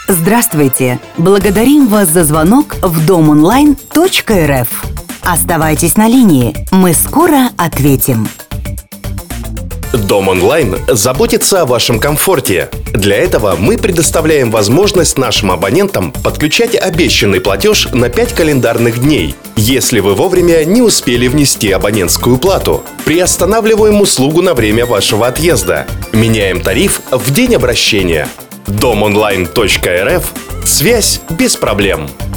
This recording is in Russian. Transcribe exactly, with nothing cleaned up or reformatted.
Здравствуйте! Благодарим вас за звонок в дом онлайн точка эр эф. Оставайтесь на линии, мы скоро ответим. Дом онлайн заботится о вашем комфорте. Для этого мы предоставляем возможность нашим абонентам подключать обещанный платеж на пять календарных дней, если вы вовремя не успели внести абонентскую плату. Приостанавливаем услугу на время вашего отъезда. Меняем тариф в день обращения. дом онлайн точка эр эф. Связь без проблем.